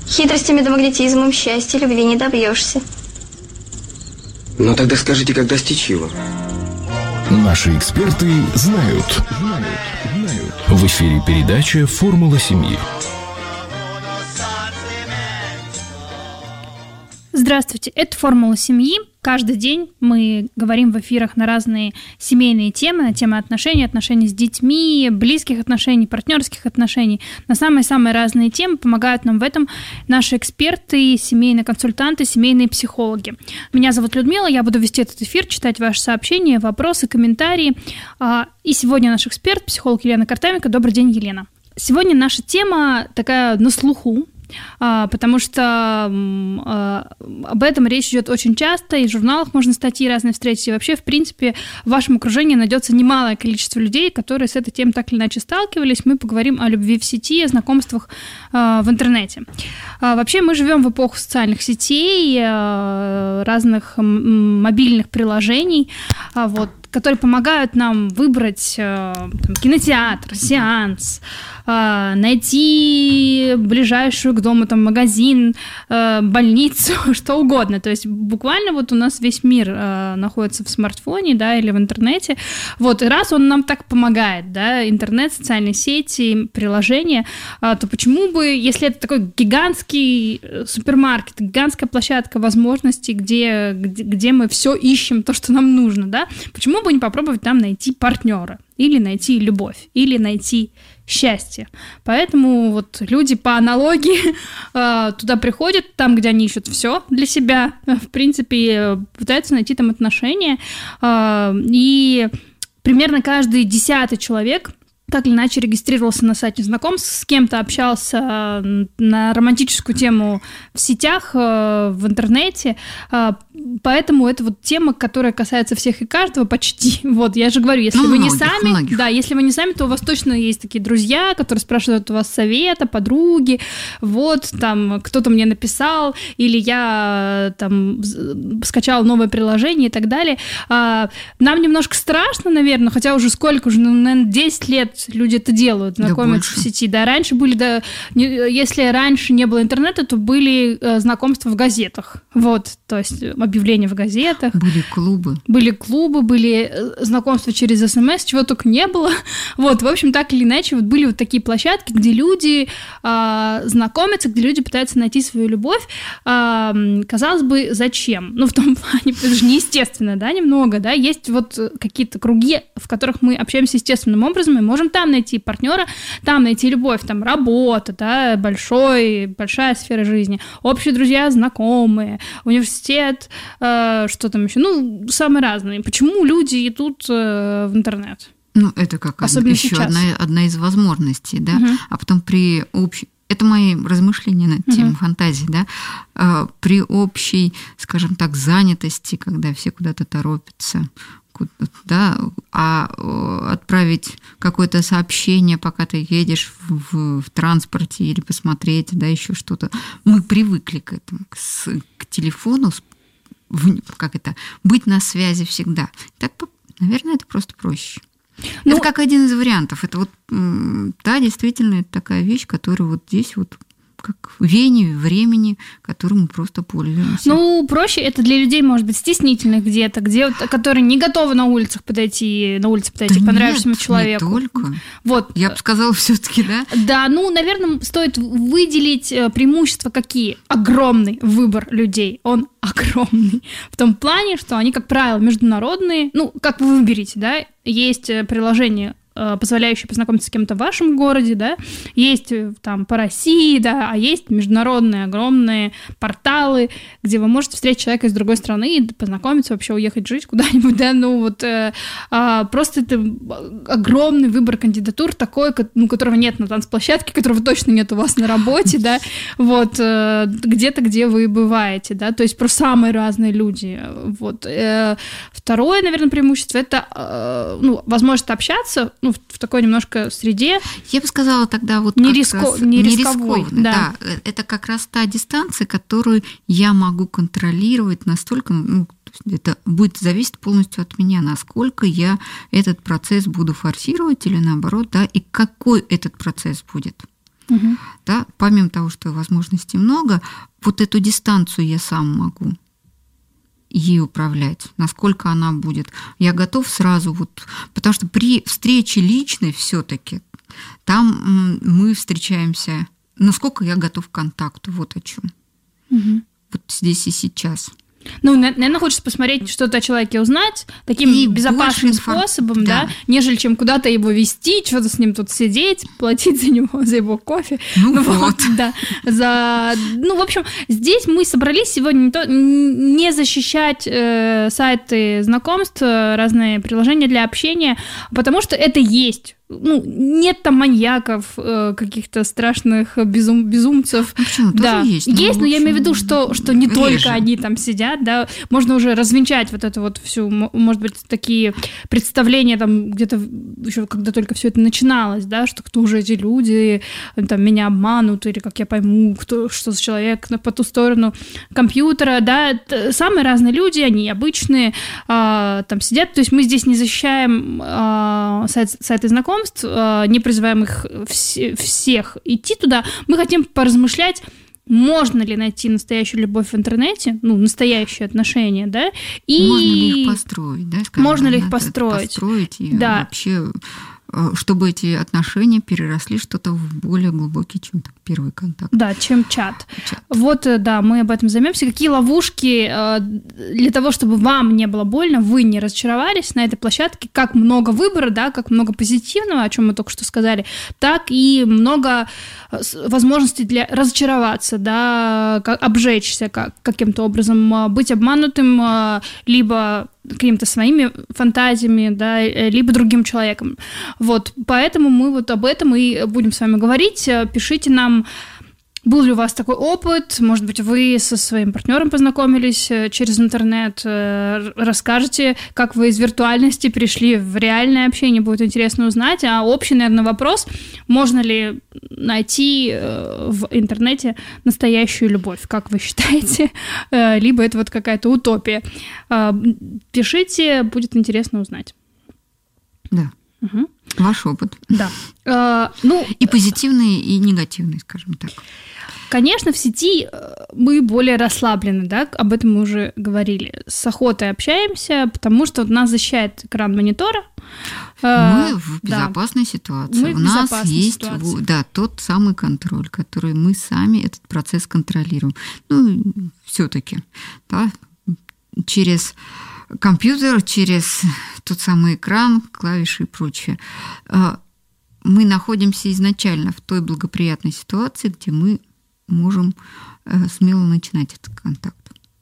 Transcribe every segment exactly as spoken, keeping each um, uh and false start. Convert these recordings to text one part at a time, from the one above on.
Хитростями да магнетизмом счастья, любви не добьешься. Ну тогда скажите, как достичь его? Наши эксперты знают. Знают. Знают. В эфире передача «Формула семьи». Здравствуйте, это «Формула семьи». Каждый день мы говорим в эфирах на разные семейные темы, на темы отношений, отношений с детьми, близких отношений, партнерских отношений. На самые-самые разные темы помогают нам в этом наши эксперты, семейные консультанты, семейные психологи. Меня зовут Людмила, я буду вести этот эфир, читать ваши сообщения, вопросы, комментарии. И сегодня наш эксперт, психолог Елена Картаменко. Добрый день, Елена. Сегодня наша тема такая на слуху, потому что об этом речь идет очень часто, и в журналах можно статьи разные встретить, и вообще, в принципе, в вашем окружении найдется немалое количество людей, которые с этой темой так или иначе сталкивались. Мы поговорим о любви в сети, о знакомствах в интернете. Вообще, мы живем в эпоху социальных сетей, разных мобильных приложений, вот, которые помогают нам выбрать там, кинотеатр, сеанс, найти ближайшую к дому там, магазин, больницу, что угодно. То есть буквально вот у нас весь мир находится в смартфоне, да, или в интернете. Вот, и раз он нам так помогает, да, интернет, социальные сети, приложения, то почему бы, если это такой гигантский супермаркет, гигантская площадка возможностей, где, где, где мы все ищем, то, что нам нужно, да, почему бы не попробовать там найти партнера, или найти любовь, или найти счастье. Поэтому вот люди по аналогии э, туда приходят, там, где они ищут все для себя, в принципе, пытаются найти там отношения, э, и примерно каждый десятый человек так или иначе регистрировался на сайте знакомств, с кем-то общался на романтическую тему в сетях, в интернете, поэтому это вот тема, которая касается всех и каждого почти. Вот, я же говорю, если ну, вы многих, не сами, многих. да, если вы не сами, то у вас точно есть такие друзья, которые спрашивают у вас совета, подруги, вот, там, кто-то мне написал, или я там скачала новое приложение и так далее. Нам немножко страшно, наверное, хотя уже сколько, уже, ну, наверное, десять лет люди это делают, знакомятся да в сети. Да, раньше были, да, не, если раньше не было интернета, то были э, знакомства в газетах. Вот, то есть объявления в газетах. Были клубы. Были клубы, были знакомства через СМС, чего только не было. Вот, в общем, так или иначе, вот были вот такие площадки, где люди э, знакомятся, где люди пытаются найти свою любовь. Э, казалось бы, зачем? Ну, в том плане, это же неестественно, да, немного, да, есть вот какие-то круги, в которых мы общаемся естественным образом, и можем там найти партнера, там найти любовь, там работа, да, большой, большая сфера жизни, общие друзья, знакомые, университет, э, что там еще, ну, самые разные. Почему люди идут э, в интернет? Ну, это как Особенно еще одна, одна из возможностей, да, угу. А потом при общей... Это мои размышления над темой uh-huh. фантазии, да. При общей, скажем так, занятости, когда все куда-то торопятся, да, а отправить какое-то сообщение, пока ты едешь в, в, в транспорте или посмотреть, да, еще что-то. Мы привыкли к этому, к, к телефону, в, как это, быть на связи всегда. Так, наверное, это просто проще. Ну, это как один из вариантов. Это вот, да, действительно, это такая вещь, которая вот здесь вот как веяние времени, которым мы просто пользуемся. Ну, проще это для людей, может быть, стеснительных где-то, где вот, которые не готовы на улицах подойти, на улице подойти да к понравившемуся нет, человеку. Не только. Вот. Я бы сказала, все-таки, да? Да, ну, наверное, стоит выделить преимущества какие. Огромный выбор людей. Он огромный. В том плане, что они, как правило, международные. Ну, как вы выберете, да? Есть приложение, позволяющие познакомиться с кем-то в вашем городе, да, есть там по России, да, а есть международные огромные порталы, где вы можете встретить человека из другой страны и познакомиться, вообще уехать жить куда-нибудь, да, ну вот э, а, просто это огромный выбор кандидатур такой, ну, которого нет на танцплощадке, которого точно нет у вас на работе, да, вот, э, где-то, где вы бываете, да, то есть про самые разные люди, вот. Э, второе, наверное, преимущество — это, э, ну, возможность общаться, ну, в такой немножко среде. Я бы сказала тогда вот не, риско... не рисковой. Да. Да. Это как раз та дистанция, которую я могу контролировать настолько, ну, это будет зависеть полностью от меня, насколько я этот процесс буду форсировать или наоборот, да, и какой этот процесс будет. Угу. Да? Помимо того, что возможностей много, вот эту дистанцию я сам могу ей управлять, насколько она будет. Я готов сразу, вот, потому что при встрече личной все-таки там мы встречаемся, насколько я готов к контакту, вот о чем. Угу. Вот здесь и сейчас. Ну, наверное, хочется посмотреть, что-то о человеке узнать таким и безопасным способом, да. да, нежели чем куда-то его вести, что-то с ним тут сидеть, платить за него, за его кофе. Ну, ну вот. Да, за... Ну, в общем, здесь мы собрались сегодня не, то... не защищать э, сайты знакомств, разные приложения для общения, потому что это есть. Ну, нет там маньяков, э, каких-то страшных безум, безумцев. Ну, почему? Тоже да. есть. Есть, но, но я имею в виду, что, что не реже. только они там сидят, да, можно уже развенчать вот эту вот всю, может быть, такие представления там где-то еще, когда только все это начиналось, да, что кто же эти люди, там, меня обманут, или как я пойму, кто, что за человек по ту сторону компьютера, да, самые разные люди, они обычные, э, там сидят, то есть мы здесь не защищаем э, сайт, сайты знакомств, не призываем их вс- всех идти туда. Мы хотим поразмышлять, можно ли найти настоящую любовь в интернете, ну, настоящие отношения, да, и... Можно ли их построить, да? Скажем, можно ли их построить. Построить и да. вообще... чтобы эти отношения переросли что-то в более глубокий, чем так, первый контакт. Да, чем чат. чат. Вот, да, мы об этом займемся. Какие ловушки для того, чтобы вам не было больно, вы не разочаровались на этой площадке, как много выбора, да, как много позитивного, о чем мы только что сказали, так и много возможностей для разочароваться, да, обжечься как, каким-то образом, быть обманутым, либо какими-то своими фантазиями, да, либо другим человеком. Вот, поэтому мы вот об этом и будем с вами говорить. Пишите нам, был ли у вас такой опыт, может быть, вы со своим партнером познакомились через интернет, расскажете, как вы из виртуальности перешли в реальное общение, будет интересно узнать. А общий, наверное, вопрос, можно ли найти в интернете настоящую любовь, как вы считаете, либо это вот какая-то утопия. Пишите, будет интересно узнать. Да. Угу. Ваш опыт. Да. А, ну, и позитивный, и негативный, скажем так. Конечно, в сети мы более расслаблены, да, об этом мы уже говорили. С охотой общаемся, потому что нас защищает экран монитора. Мы в безопасной да. ситуации. Мы У в нас есть ситуации. Да, тот самый контроль, который мы сами этот процесс контролируем. Ну, все-таки, да, через компьютер, через тот самый экран, клавиши и прочее. Мы находимся изначально в той благоприятной ситуации, где мы можем смело начинать этот контакт.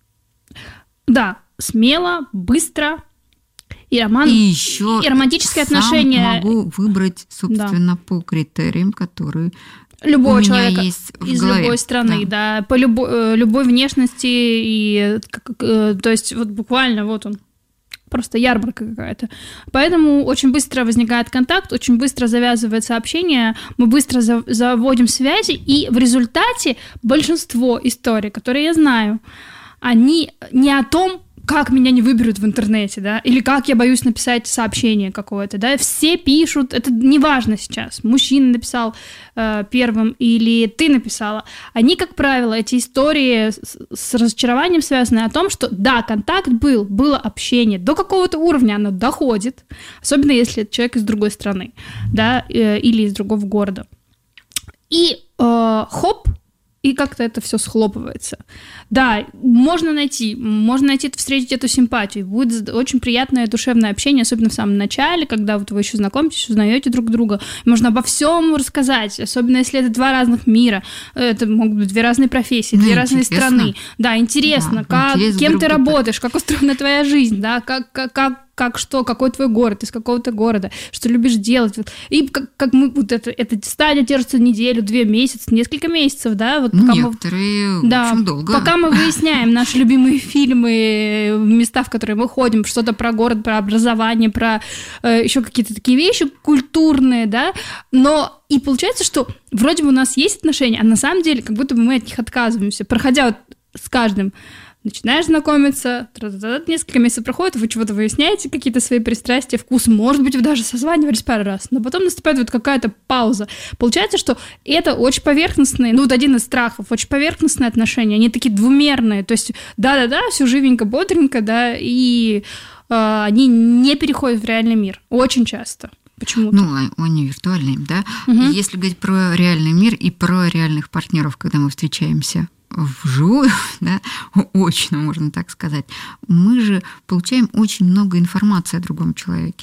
Да, смело, быстро. И, роман... и еще и романтическое сам отношение. Могу выбрать, собственно, да. по критериям, которые любого у меня человека есть в из голове. любой страны, да, да по любой, любой внешности, и, то есть вот буквально вот он. Просто ярмарка какая-то. Поэтому очень быстро возникает контакт, очень быстро завязывается общение, мы быстро за- заводим связи, и в результате большинство историй, которые я знаю, они не о том, как меня не выберут в интернете, да, или как я боюсь написать сообщение какое-то, да, все пишут, это не важно сейчас, мужчина написал э, первым или ты написала, они, как правило, эти истории с, с разочарованием связаны о том, что да, контакт был, было общение, до какого-то уровня оно доходит, особенно если это человек из другой страны, да, э, или из другого города, и э, хоп, и как-то это все схлопывается. Да, можно найти, можно найти, встретить эту симпатию. Будет очень приятное душевное общение, особенно в самом начале, когда вот вы еще знакомитесь, узнаете друг друга. Можно обо всем рассказать, особенно если это два разных мира. Это могут быть две разные профессии, ну, две разные страны. Да, интересно, да, как, кем ты работаешь, как устроена твоя жизнь, да, как, как, как как что, какой твой город, из какого ты города, что любишь делать. Вот. И как, как мы, вот это, эта стадия держится неделю, две месяца, несколько месяцев, да? Вот пока некоторые, мы, да, в общем, долго. Пока мы выясняем наши любимые фильмы, места, в которые мы ходим, что-то про город, про образование, про э, еще какие-то такие вещи культурные, да, но и получается, что вроде бы у нас есть отношения, а на самом деле как будто бы мы от них отказываемся, проходя вот с каждым начинаешь знакомиться, несколько месяцев проходит, вы чего-то выясняете, какие-то свои пристрастия, вкусы, может быть, вы даже созванивались пару раз, но потом наступает вот какая-то пауза. Получается, что это очень поверхностные, ну вот один из страхов, очень поверхностные отношения, они такие двумерные, то есть да-да-да, все живенько, бодренько, да, и э, они не переходят в реальный мир, очень часто. Почему-то. Ну, они виртуальные, да. Угу. Если говорить про реальный мир и про реальных партнеров, когда мы встречаемся вживую, да, очно, можно так сказать, мы же получаем очень много информации о другом человеке.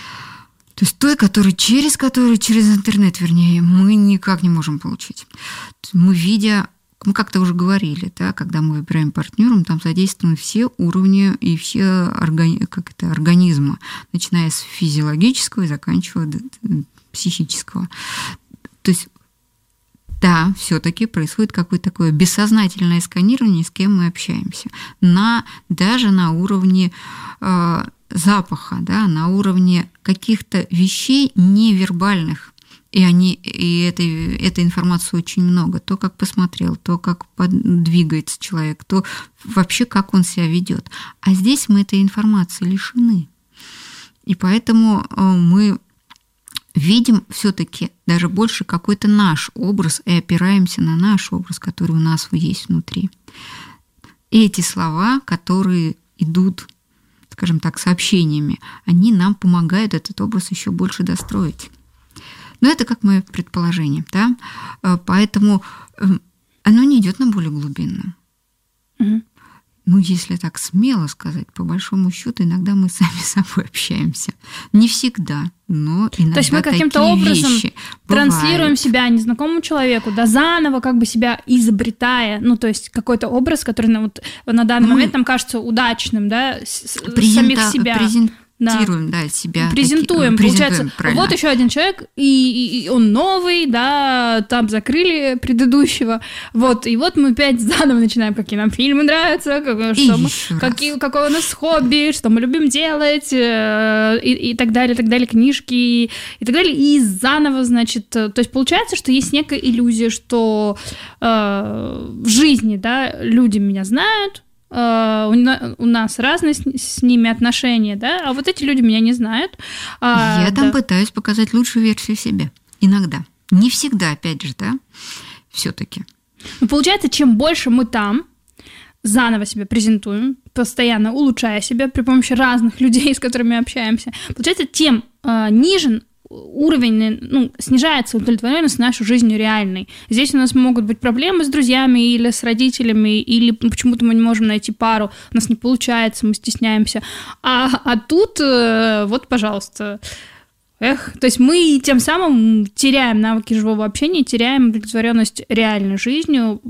То есть той, который, через которую, через интернет, вернее, мы никак не можем получить. Мы, видя, мы как-то уже говорили, да, когда мы выбираем партнера, там задействованы все уровни и все органи- как это, организма, начиная с физиологического и заканчивая психического. То есть да, все-таки происходит какое-то такое бессознательное сканирование, с кем мы общаемся. На, даже на уровне э, запаха, да, на уровне каких-то вещей невербальных. И, они, и этой, этой информации очень много. То, как посмотрел, то, как двигается человек, то вообще, как он себя ведет. А здесь мы этой информации лишены. И поэтому э, мы видим все-таки даже больше какой-то наш образ и опираемся на наш образ, который у нас есть внутри. И эти слова, которые идут, скажем так, сообщениями, они нам помогают этот образ еще больше достроить. Но это как мое предположение, да? Поэтому оно не идет на более глубинную. Угу. Ну, если так смело сказать, по большому счету, иногда мы сами с собой общаемся. Не всегда, но иногда. То есть мы каким-то образом транслируем себя незнакомому человеку, да, заново как бы себя изобретая, ну, то есть какой-то образ, который на, вот, на данный мы момент нам кажется удачным, да, с, презента, самих себя. Презент... Презентируем, да, себя. Презентуем, таки, получается, презентуем, вот еще один человек, и, и он новый, да, там закрыли предыдущего, вот, и вот мы опять заново начинаем, какие нам фильмы нравятся, как, что мы, какие, какое у нас хобби, что мы любим делать, и, и так далее, и так далее, книжки, и так далее, и заново, значит, то есть получается, что есть некая иллюзия, что э, в жизни, да, люди меня знают, Uh, у нас разные с, с ними отношения, да, а вот эти люди меня не знают. Uh, Я да. там пытаюсь показать лучшую версию себя. Иногда. Не всегда, опять же, да, все-таки. Ну, получается, чем больше мы там заново себя презентуем, постоянно улучшая себя при помощи разных людей, с которыми общаемся, получается, тем uh, ниже уровень, ну, снижается удовлетворенность нашей жизнью реальной. Здесь у нас могут быть проблемы с друзьями или с родителями, или почему-то мы не можем найти пару, у нас не получается, мы стесняемся. А, а тут, вот, пожалуйста, эх, то есть мы тем самым теряем навыки живого общения, теряем удовлетворенность реальной жизнью,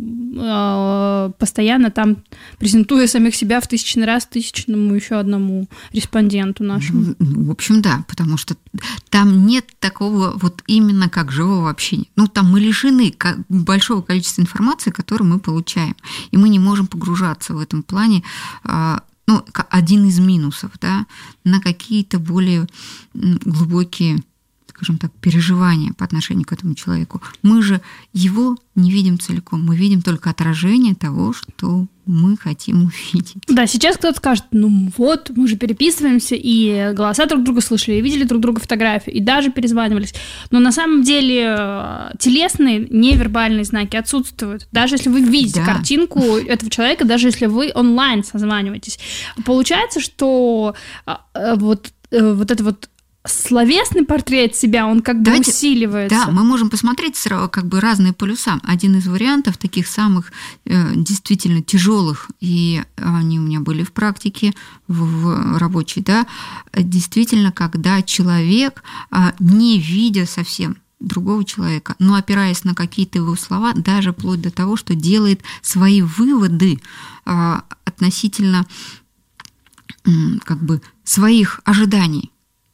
постоянно там презентуя самих себя в тысячный раз тысячному еще одному респонденту нашему. В общем, да, потому что там нет такого вот именно как живого общения. Ну, там мы лишены большого количества информации, которую мы получаем, и мы не можем погружаться в этом плане. Ну, один из минусов, да, на какие-то более глубокие, скажем так, переживания по отношению к этому человеку. Мы же его не видим целиком, мы видим только отражение того, что мы хотим увидеть. Да, сейчас кто-то скажет, ну вот, мы же переписываемся, и голоса друг друга слышали, и видели друг друга фотографии, и даже перезванивались. Но на самом деле телесные, невербальные знаки отсутствуют. Даже если вы видите да. картинку этого человека, даже если вы онлайн созваниваетесь. Получается, что вот, вот это вот словесный портрет себя, он как бы Давайте, усиливается. Да, мы можем посмотреть как бы разные полюса. Один из вариантов таких самых э, действительно тяжелых, и они у меня были в практике, в, в рабочей, да, действительно, когда человек, э, не видя совсем другого человека, но опираясь на какие-то его слова, даже вплоть до того, что делает свои выводы э, относительно э, как бы своих ожиданий,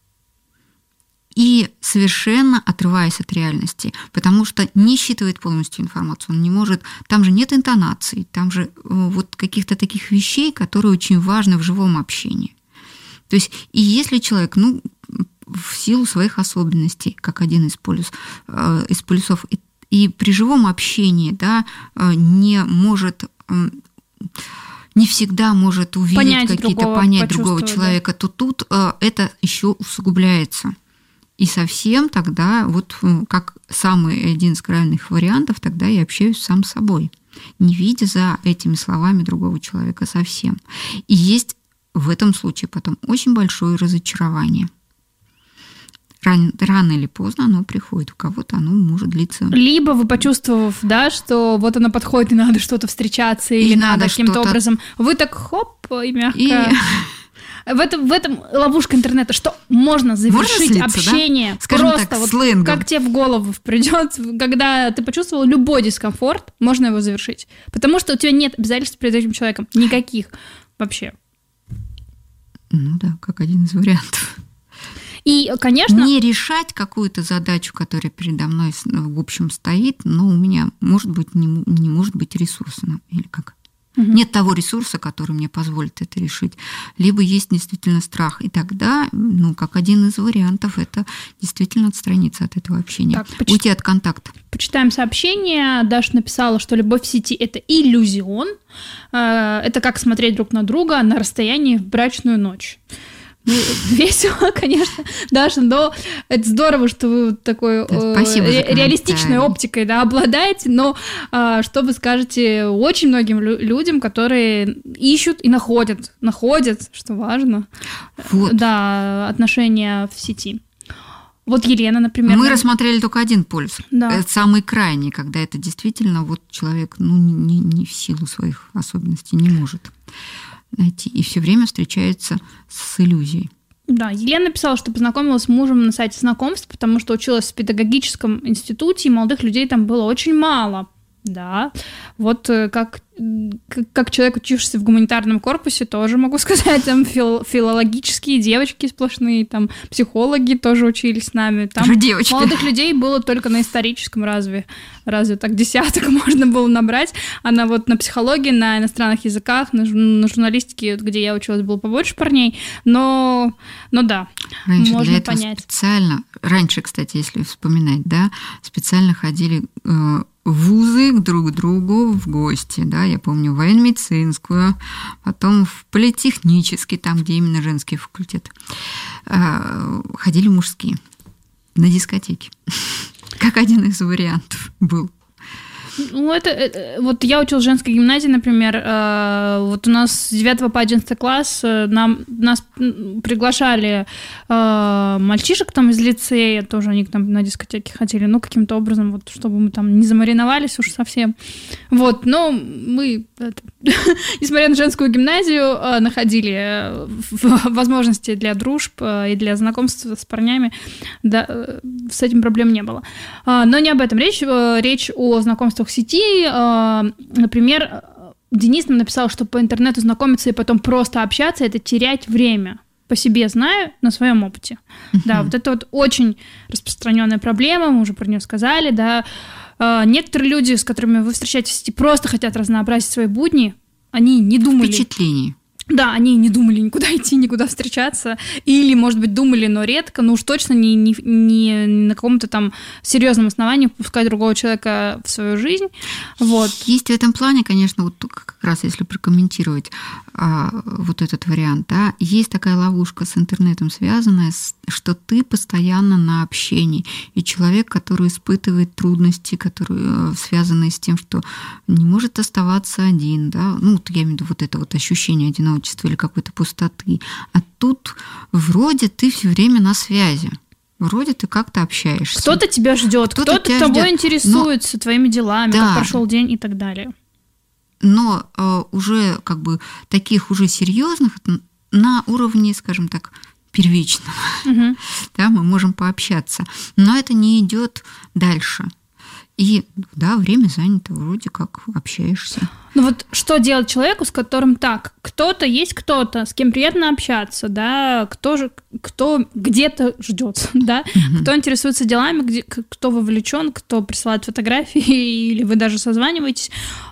и совершенно отрываясь от реальности, потому что не считывает полностью информацию, он не может, там же нет интонаций, там же вот каких-то таких вещей, которые очень важны в живом общении. То есть, и если человек, ну, в силу своих особенностей, как один из, полюс, из полюсов, и, и при живом общении, да, не может... не всегда может увидеть понять какие-то, другого, понять другого почувствовать, человека, да. то тут э, это еще усугубляется. И совсем тогда, вот как самый один из крайних вариантов, тогда я общаюсь сам с собой, не видя за этими словами другого человека совсем. И есть в этом случае потом очень большое разочарование. Рано, рано или поздно оно приходит, у кого-то оно может длиться. Либо вы, почувствовав, да, что вот оно подходит, и надо что-то встречаться, или, или надо каким-то что-то... образом, вы так хоп, и мягко... И... В этом, в этом ловушка интернета, что можно завершить можно слиться, общение, да? Скажем просто так, вот сленгом. Как тебе в голову придет, когда ты почувствовал любой дискомфорт, можно его завершить. Потому что у тебя нет обязательств перед этим человеком, никаких вообще. Ну да, как один из вариантов. И, конечно... Не решать какую-то задачу, которая передо мной, в общем, стоит, но у меня, может быть, не, не может быть ресурса. Или как? Угу. Нет того ресурса, который мне позволит это решить. Либо есть действительно страх. И тогда, ну, как один из вариантов, это действительно отстраниться от этого общения. Так, поч... Уйти от контакта. Почитаем сообщение. Даша написала, что любовь в сети – это иллюзион. Это как смотреть друг на друга на расстоянии в брачную ночь. Ну, весело, конечно, Даша, но это здорово, что вы такой Спасибо э, реалистичной оптикой, да, обладаете, но э, что вы скажете очень многим лю- людям, которые ищут и находят, находят, что важно, вот. Да, отношения в сети. Вот Елена, например. Мы рассмотрели только один полюс. Да. Это самый крайний, когда это действительно вот человек, ну, не, не в силу своих особенностей не может найти, и все время встречается с иллюзией. Да, Елена написала, что познакомилась с мужем на сайте знакомств, потому что училась в педагогическом институте, и молодых людей там было очень мало. Да, вот как, как человек, учившийся в гуманитарном корпусе, тоже могу сказать, там фил, филологические девочки сплошные, там психологи тоже учились с нами. Там молодых людей было только на историческом, разве, разве так десяток можно было набрать, а на, вот, на психологии, на иностранных языках, на, на журналистике, где я училась, было побольше парней, но, но да, раньше можно для этого понять. Специально, раньше, кстати, если вспоминать, да, специально ходили... Э, вузы друг к другу в гости, да, я помню, в военно-медицинскую, потом в политехнический, там, где именно женский факультет, ходили мужские на дискотеки, как один из вариантов был. Ну, это, это... Вот я училась в женской гимназии, например, э, вот у нас с девятого по одиннадцатый класс э, нам, нас приглашали э, мальчишек там из лицея, тоже они там на дискотеке ходили, ну, каким-то образом, вот, чтобы мы там не замариновались уж совсем. Вот, но мы, это, несмотря на женскую гимназию, э, находили возможности для дружб э, и для знакомств с парнями, да, э, с этим проблем не было. Э, но не об этом речь, э, речь о знакомствах в сети. Например, Денис нам написал, что по интернету знакомиться и потом просто общаться – это терять время. По себе знаю, на своем опыте. Uh-huh. Да, вот это вот очень распространенная проблема, мы уже про нее сказали, да. Некоторые люди, с которыми вы встречаетесь в сети, просто хотят разнообразить свои будни, они не думали... Впечатлений. Да, они не думали никуда идти, никуда встречаться. Или, может быть, думали, но редко, но уж точно не, не, не на каком-то там серьезном основании пускать другого человека в свою жизнь. Вот. Есть в этом плане, конечно, вот как раз если прокомментировать а, вот этот вариант, да, есть такая ловушка с интернетом связанная, с, что ты постоянно на общении. И человек, который испытывает трудности, которые связаны с тем, что не может оставаться один, да, ну, я имею в виду вот это вот ощущение одиночества, или какой-то пустоты. А тут вроде ты все время на связи. Вроде ты как-то общаешься. Кто-то тебя ждет, кто-то, кто-то тобой ждет. интересуется, но... твоими делами, да. Как прошел день и так далее. Но э, уже как бы таких уже серьезных на уровне, скажем так, первичного, угу. Да, мы можем пообщаться. Но это не идет дальше. И, да, время занято, вроде как общаешься. Ну вот что делать человеку, с которым так, кто-то есть кто-то, с кем приятно общаться, да, кто же, кто где-то ждет, да, угу. Кто интересуется делами, где, кто вовлечен, кто присылает фотографии, или вы даже созваниваетесь,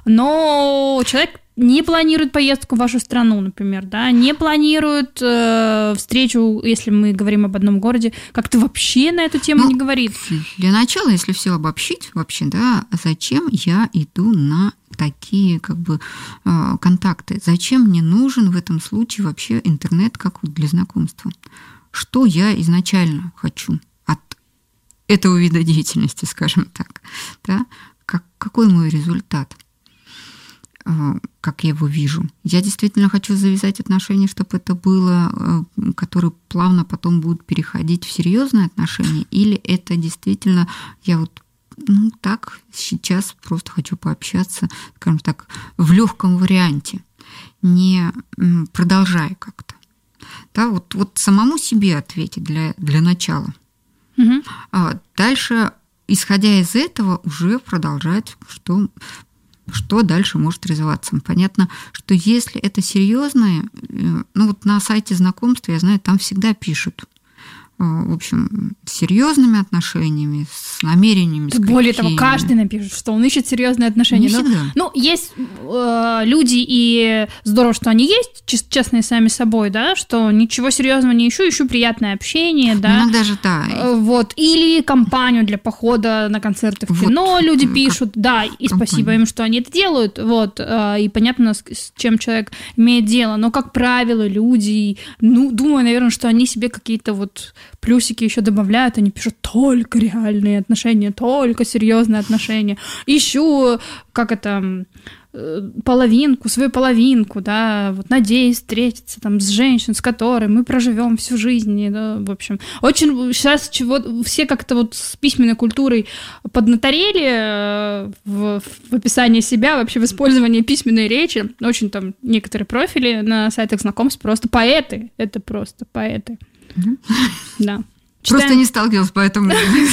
но человек не планирует поездку в вашу страну, например, да, не планирует э, встречу, если мы говорим об одном городе, как-то вообще на эту тему ну, не говорит. Для начала, если все обобщить вообще, да, зачем я иду на такие как бы контакты. Зачем мне нужен в этом случае вообще интернет как вот для знакомства? Что я изначально хочу от этого вида деятельности, скажем так, да? Как, какой мой результат? Как я его вижу. Я действительно хочу завязать отношения, чтобы это было, которые плавно потом будут переходить в серьезные отношения, или это действительно я вот ну так сейчас просто хочу пообщаться, скажем так, в легком варианте, не продолжая как-то. Да, вот, вот самому себе ответить для, для начала. Угу. А дальше, исходя из этого, уже продолжать, что что дальше может развиваться. Понятно, что если это серьезное, ну вот на сайте знакомства, я знаю, там всегда пишут, в общем, с серьезными отношениями, с намерениями. С Более того, каждый напишет, что он ищет серьезные отношения. Не всегда. Ну, есть э, люди, и здорово, что они есть, честные сами собой, да, что ничего серьезного не ищу, ищу приятное общение, да. Иногда же, да. Э, вот, или компанию для похода на концерты в кино вот, люди пишут, да, и компания. Спасибо им, что они это делают, вот, э, и понятно, с, с чем человек имеет дело, но, как правило, люди, ну, думаю, наверное, что они себе какие-то вот плюсики еще добавляют, они пишут только реальные отношения, только серьезные отношения. Ищу, как это, половинку, свою половинку, да, вот надеюсь встретиться там с женщиной, с которой мы проживем всю жизнь, да, в общем. Очень сейчас чего все как-то вот с письменной культурой поднаторели в, в описании себя, вообще в использовании письменной речи. Очень там некоторые профили на сайтах знакомств просто поэты, это просто поэты. Да. Читаем... Просто не сталкивалась, поэтому...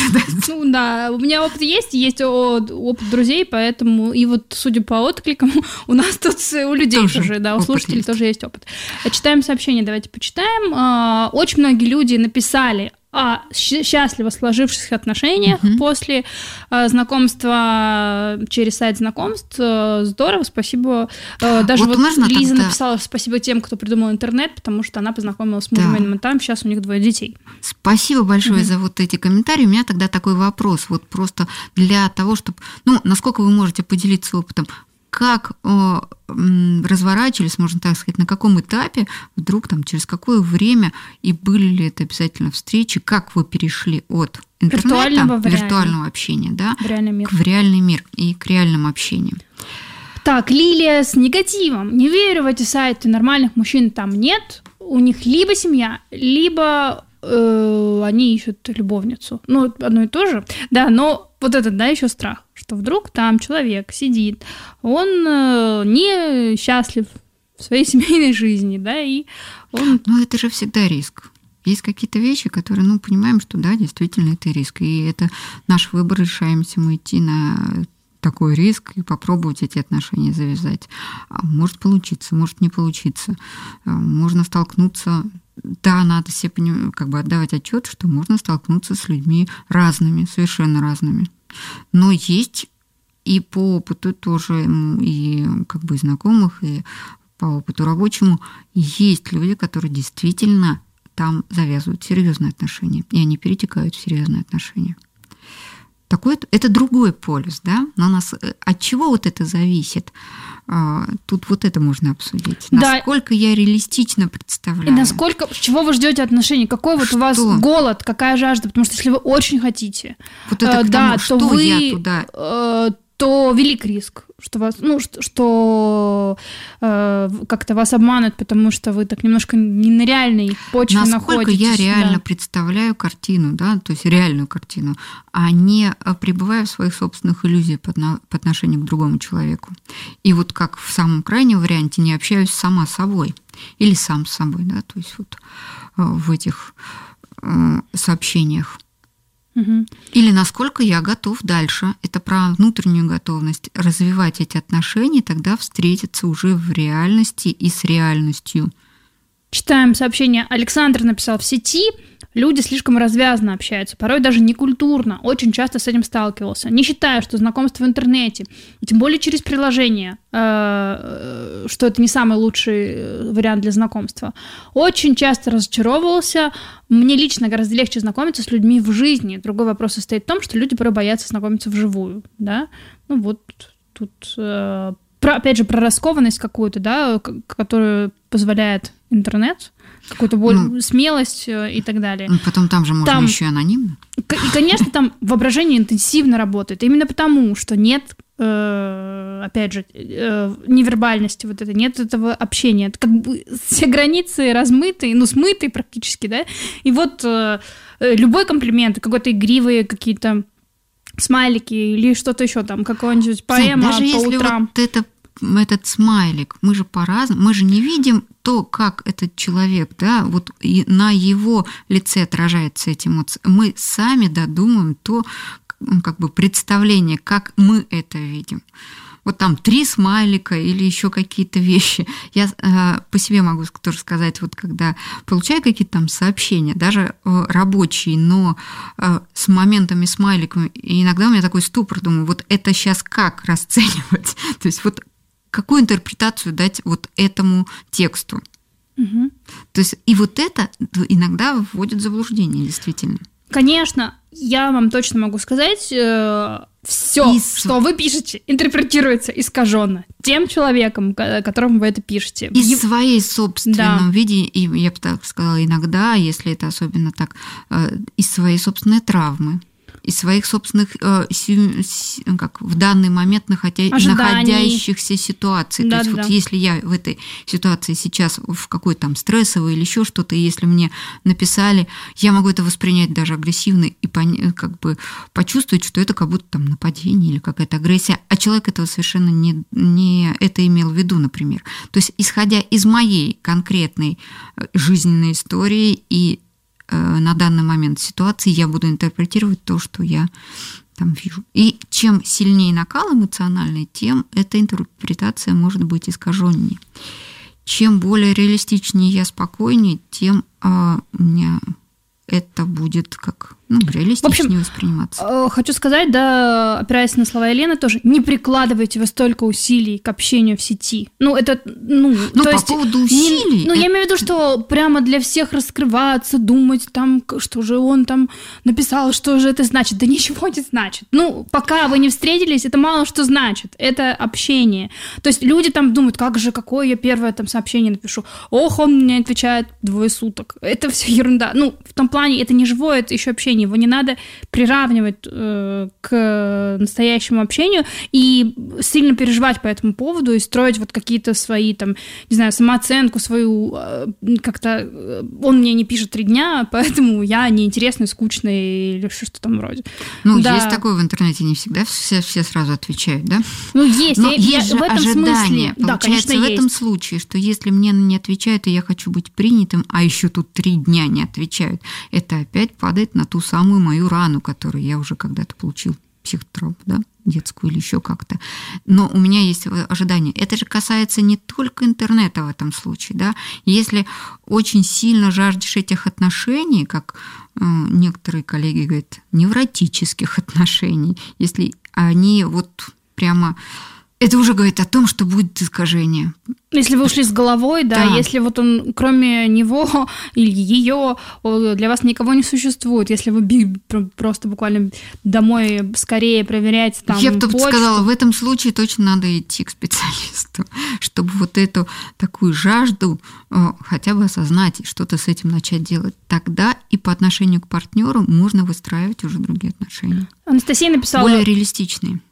Ну да, у меня опыт есть, есть опыт друзей, поэтому и вот, судя по откликам, у нас тут у людей тоже, тоже да, у слушателей есть. Тоже есть опыт. Читаем сообщения, давайте почитаем. Очень многие люди написали о счастливо сложившихся отношениях uh-huh. после э, знакомства через сайт знакомств. Здорово, спасибо. Э, даже вот, вот Лиза тогда... написала спасибо тем, кто придумал интернет, потому что она познакомилась с мужем да. и ментом, сейчас у них двое детей. Спасибо большое uh-huh. за вот эти комментарии. У меня тогда такой вопрос, вот просто для того, чтобы... Ну, насколько вы можете поделиться опытом, как о, разворачивались, можно так сказать, на каком этапе, вдруг там через какое время, и были ли это обязательно встречи, как вы перешли от интернета, виртуального общения, да, в реальный мир. К в реальный мир и к реальному общению. Так, Лилия с негативом. Не верю в эти сайты, нормальных мужчин там нет. У них либо семья, либо э, они ищут любовницу. Ну, одно и то же. Да, но вот этот, да, еще страх, что вдруг там человек сидит, он э, не счастлив в своей семейной жизни, да, и он... Ну, это же всегда риск. Есть какие-то вещи, которые, ну, понимаем, что, да, действительно, это риск. И это наш выбор, решаемся мы идти на такой риск и попробовать эти отношения завязать. А может получиться, может не получиться. Можно столкнуться... Да, надо себе как бы отдавать отчет, что можно столкнуться с людьми разными, совершенно разными. Но есть и по опыту тоже, и как бы знакомых, и по опыту рабочему, есть люди, которые действительно там завязывают серьезные отношения, и они перетекают в серьезные отношения. Такой, это другой полюс, да? Но нас, от чего вот это зависит? Тут вот это можно обсудить. Да. Насколько я реалистично представляю. И насколько, чего вы ждете отношений? Какой вот что? У вас голод, какая жажда? Потому что если вы очень хотите, вот это к тому, да, что то вы, я туда... то велик риск, что вас, ну, что, что э, как-то вас обманут, потому что вы так немножко не на реальной почве насколько находитесь. Насколько я реально да. представляю картину, да, то есть реальную картину, а не пребывая в своих собственных иллюзиях по, по отношению к другому человеку. И вот как в самом крайнем варианте не общаюсь сама с собой или сам с собой, да, то есть вот в этих э, сообщениях. Или насколько я готов дальше, это про внутреннюю готовность развивать эти отношения, тогда встретиться уже в реальности и с реальностью. Читаем сообщение. Александр написал: в сети люди слишком развязно общаются, порой даже некультурно. Очень часто с этим сталкивался. Не считаю, что знакомство в интернете, тем более через приложение, что это не самый лучший вариант для знакомства. Очень часто разочаровывался. Мне лично гораздо легче знакомиться с людьми в жизни. Другой вопрос состоит в том, что люди порой боятся знакомиться вживую. Да? Ну вот... тут, э, про, опять же, про раскованность какую-то, да, которую позволяет интернет, какую-то более ну, смелость и так далее. Потом там же можно там, еще и анонимно. И, конечно, там воображение интенсивно работает. Именно потому, что нет, э, опять же, э, невербальности вот этой, нет этого общения. Это как бы все границы размыты, ну, смыты практически, да. И вот э, любой комплимент, какой-то игривые какие-то смайлики или что-то еще там, какой-нибудь поэма даже по если утрам. Вот это этот смайлик, мы же по-разному, мы же не видим то, как этот человек, да, вот и на его лице отражается эти эмоции. Мы сами додумаем то, как бы представление, как мы это видим. Вот там три смайлика или еще какие-то вещи. Я э, по себе могу тоже сказать, вот когда получаю какие-то там сообщения, даже э, рабочие, но э, с моментами смайликами, и иногда у меня такой ступор, думаю, вот это сейчас как расценивать? То есть вот какую интерпретацию дать вот этому тексту? Угу. То есть и вот это иногда вводит в заблуждение, действительно. Конечно, я вам точно могу сказать, э, все, Из... что вы пишете, интерпретируется искаженно тем человеком, которому вы это пишете. Из Ев... своей собственном да. виде, и я бы так сказала, иногда, если это особенно так, э, из своей собственной травмы, из своих собственных, э, си, си, как в данный момент находя, находящихся ситуаций. Да, То есть да. вот если я в этой ситуации сейчас в какой-то там стрессовой или еще что-то, и если мне написали, я могу это воспринять даже агрессивно и как бы почувствовать, что это как будто там нападение или какая-то агрессия, а человек этого совершенно не, не это имел в виду, например. То есть исходя из моей конкретной жизненной истории и на данный момент ситуации я буду интерпретировать то, что я там вижу. И чем сильнее накал эмоциональный, тем эта интерпретация может быть искаженнее. Чем более реалистичнее я, спокойнее, тем а, у меня это будет как ну, реалистичнее в общем, восприниматься. Хочу сказать, да, опираясь на слова Елены, тоже не прикладывайте вы столько усилий к общению в сети. Ну, это, ну, ну то по есть, поводу усилий... Не, ну, это... я имею в виду, что прямо для всех раскрываться, думать там, что же он там написал, что же это значит. Да ничего не значит. Ну, пока вы не встретились, это мало что значит. Это общение. То есть люди там думают, как же, какое я первое там сообщение напишу. Ох, он мне отвечает двое суток. Это все ерунда. Ну, в том плане, это не живое, это еще общение. Его не надо приравнивать э, к настоящему общению и сильно переживать по этому поводу и строить вот какие-то свои, там, не знаю, самооценку свою, э, как-то э, он мне не пишет три дня, поэтому я неинтересный, скучный или что-то там вроде. Ну, да. есть такое в интернете, не всегда все, все сразу отвечают, да? Ну, есть. Но я, есть я, же в этом ожидание. смысле. Получается, да, конечно, в есть. этом случае, что если мне не отвечают, и я хочу быть принятым, а еще тут три дня не отвечают, это опять падает на ту самую мою рану, которую я уже когда-то получил, психотравму, да, детскую или еще как-то. Но у меня есть ожидание. Это же касается не только интернета в этом случае, да. Если очень сильно жаждешь этих отношений, как э, некоторые коллеги говорят, невротических отношений, если они вот прямо... Это уже говорит о том, что будет искажение. Если вы ушли с головой, да, да, если вот он, кроме него или ее, для вас никого не существует, если вы просто буквально домой скорее проверяете там Я бы почту. сказала, в этом случае точно надо идти к специалисту, чтобы вот эту такую жажду хотя бы осознать и что-то с этим начать делать. Тогда и по отношению к партнеру можно выстраивать уже другие отношения. Анастасия написала, более реалистичные,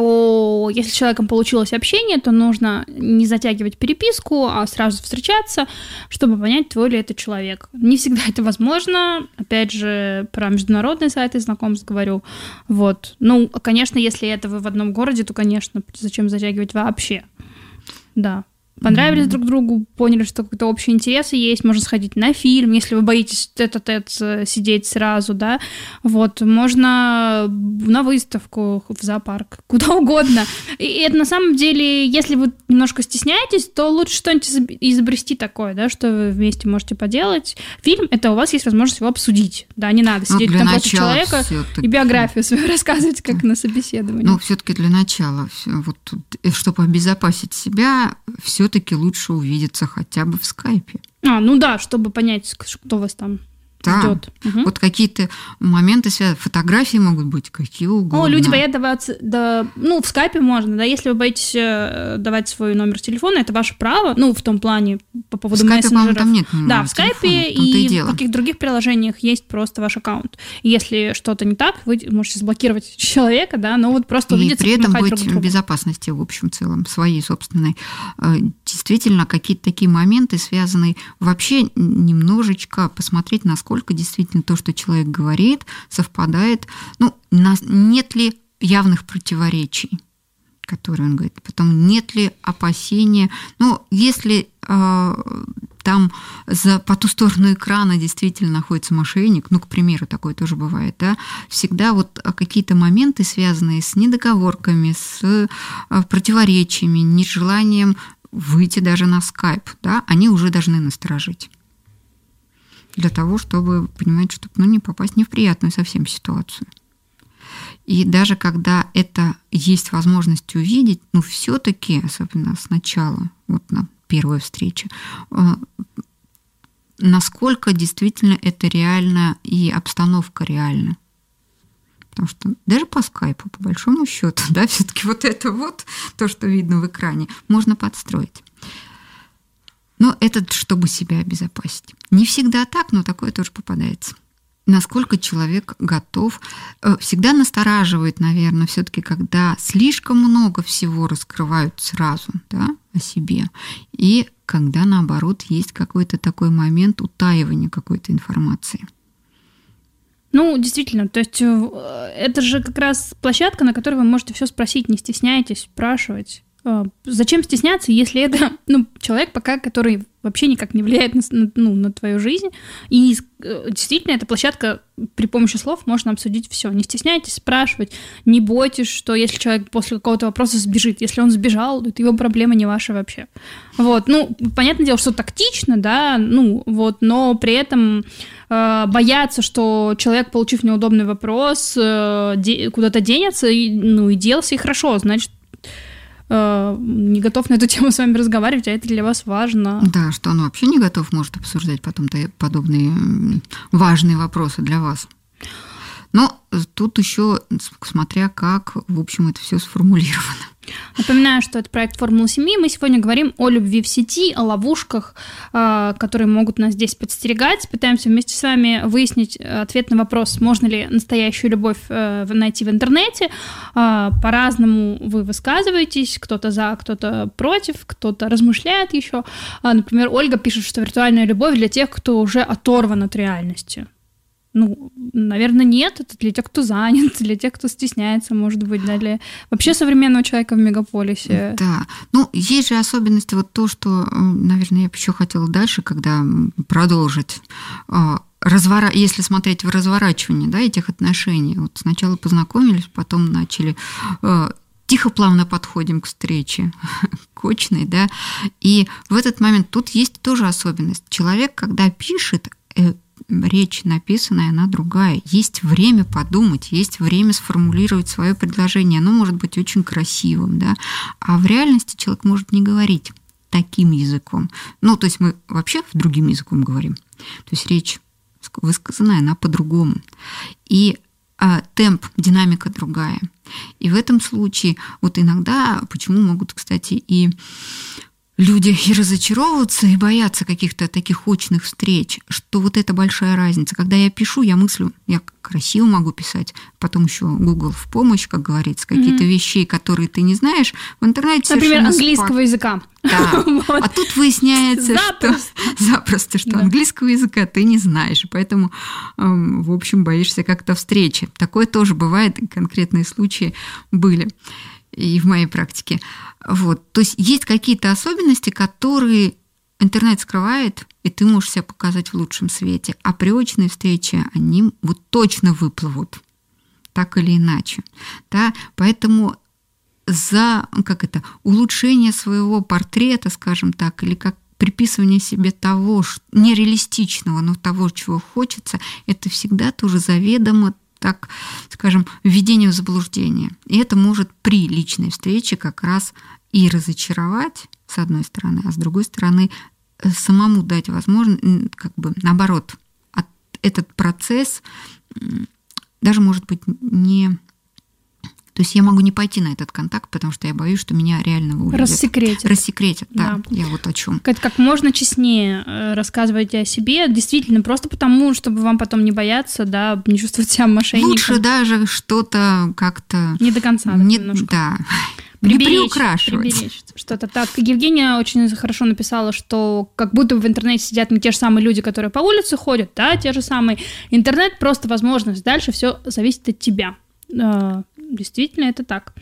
что если с человеком получилось общение, то нужно не затягивать переписку, а сразу встречаться, чтобы понять, твой ли это человек. Не всегда это возможно. Опять же, про международные сайты знакомств говорю. Вот. Ну, конечно, если это вы в одном городе, то, конечно, зачем затягивать вообще? Да. Понравились mm-hmm. друг другу, поняли, что какие-то общие интересы есть, можно сходить на фильм, если вы боитесь тет-а-тет сидеть сразу, да, вот, можно на выставку, в зоопарк, куда угодно. И это на самом деле, если вы немножко стесняетесь, то лучше что-нибудь изобрести такое, да, что вы вместе можете поделать. Фильм — это у вас есть возможность его обсудить, да, не надо сидеть ну, там против человека и биографию свою рассказывать, как на собеседовании. Ну, все-таки для начала, вот, чтобы обезопасить себя, все-таки лучше увидеться хотя бы в скайпе. А, ну да, чтобы понять, кто вас там Да. ждет. Угу. Вот какие-то моменты связаны, фотографии могут быть какие угодно. Ну, люди боятся даваться, да, ну, в скайпе можно, да, если вы боитесь давать свой номер телефона, это ваше право, ну, в том плане, по поводу в скайпе, мессенджеров. Там нет да, в скайпе и, и в каких других приложениях есть просто ваш аккаунт. И если что-то не так, вы можете заблокировать человека, да, но вот просто увидеться, и при этом быть друг другу. в безопасности, в общем целом, своей собственной. Действительно, какие-то такие моменты, связанные вообще немножечко посмотреть, насколько сколько действительно то, что человек говорит, совпадает. Ну, нет ли явных противоречий, которые он говорит. Потом, нет ли опасения. Ну, если э, там за, по ту сторону экрана действительно находится мошенник, ну, к примеру, такое тоже бывает, да, всегда вот какие-то моменты, связанные с недоговорками, с э, противоречиями, нежеланием выйти даже на скайп, да, они уже должны насторожить. Для того, чтобы понимать, чтобы ну, не попасть в неприятную совсем ситуацию. И даже когда это есть возможность увидеть, ну, все-таки, особенно сначала, вот на первой встрече, насколько действительно это реально и обстановка реальна. Потому что даже по скайпу, по большому счету, да, все-таки вот это вот, то, что видно в экране, можно подстроить. Но это чтобы себя обезопасить. Не всегда так, но такое тоже попадается. Насколько человек готов. Всегда настораживает, наверное, все-таки, когда слишком много всего раскрывают сразу, да, о себе. И когда, наоборот, есть какой-то такой момент утаивания какой-то информации. Ну, действительно, то есть это же как раз площадка, на которой вы можете все спросить, не стесняйтесь спрашивать. Зачем стесняться, если это ну, человек пока, который вообще никак не влияет на, ну, на твою жизнь. И действительно, эта площадка при помощи слов можно обсудить все. Не стесняйтесь спрашивать, не бойтесь, что если человек после какого-то вопроса сбежит, если он сбежал, это его проблема, не ваша вообще. Вот, ну, понятное дело, что тактично, да, ну, вот, но при этом э, бояться, что человек, получив неудобный вопрос, э, де- куда-то денется, и, ну, и делся, и хорошо, значит, не готов на эту тему с вами разговаривать, а это для вас важно. Да, что он вообще не готов, может обсуждать потом подобные важные вопросы для вас. Но тут еще, смотря как, в общем, это все сформулировано. Напоминаю, что это проект «Формула семьи». Мы сегодня говорим о любви в сети, о ловушках, которые могут нас здесь подстерегать. Пытаемся вместе с вами выяснить ответ на вопрос, можно ли настоящую любовь найти в интернете. По-разному вы высказываетесь, кто-то за, кто-то против, кто-то размышляет еще. Например, Ольга пишет, что виртуальная любовь для тех, кто уже оторван от реальности. Ну, наверное, нет. Это для тех, кто занят, для тех, кто стесняется, может быть, да, для вообще современного человека в мегаполисе. Да. Ну, есть же особенности, вот то, что, наверное, я бы еще хотела дальше, когда продолжить. Развора... Если смотреть в разворачивание, да, этих отношений. Вот сначала познакомились, потом начали... Тихо, плавно подходим к встрече, к очной, да. И в этот момент тут есть тоже особенность. Человек, когда пишет... речь написанная, она другая. Есть время подумать, есть время сформулировать свое предложение. Оно может быть очень красивым, да? А в реальности человек может не говорить таким языком. Ну, то есть мы вообще другим языком говорим. То есть речь высказанная, она по-другому. И а, темп, динамика другая. И в этом случае вот иногда, почему могут, кстати, и люди и разочаровываются, и боятся каких-то таких очных встреч, что вот это большая разница. Когда я пишу, я мыслю, я красиво могу писать, потом еще Google в помощь, как говорится, какие-то mm-hmm. вещей, которые ты не знаешь, в интернете например, совершенно английского спак... языка. Да. Вот. А тут выясняется, запросто. что запросто, что да. английского языка ты не знаешь, и поэтому, в общем, боишься как-то встречи. Такое тоже бывает, конкретные случаи были и в моей практике. Вот. То есть есть какие-то особенности, которые интернет скрывает, и ты можешь себя показать в лучшем свете. А при очной встрече они вот точно выплывут, так или иначе. Да? Поэтому за как это, улучшение своего портрета, скажем так, или как приписывание себе того, нереалистичного, но того, чего хочется, это всегда тоже заведомо, так скажем, введение в заблуждение. И это может при личной встрече как раз и разочаровать, с одной стороны, а с другой стороны, самому дать возможность, как бы наоборот, от этот процесс даже, может быть, не... То есть я могу не пойти на этот контакт, потому что я боюсь, что меня реально увидят. Рассекретят. Рассекретят, да. Да. Я вот о чем. Как, как можно честнее рассказывайте о себе, действительно, просто потому, чтобы вам потом не бояться, да, не чувствовать себя мошенником. Лучше даже что-то как-то... Не до конца. Не, немножко. Да. Приберечь, не приукрашивать. Приберечь что-то так. Евгения очень хорошо написала, что как будто в интернете сидят не те же самые люди, которые по улице ходят, да, те же самые. Интернет просто возможность. Дальше все зависит от тебя. Действительно, это так.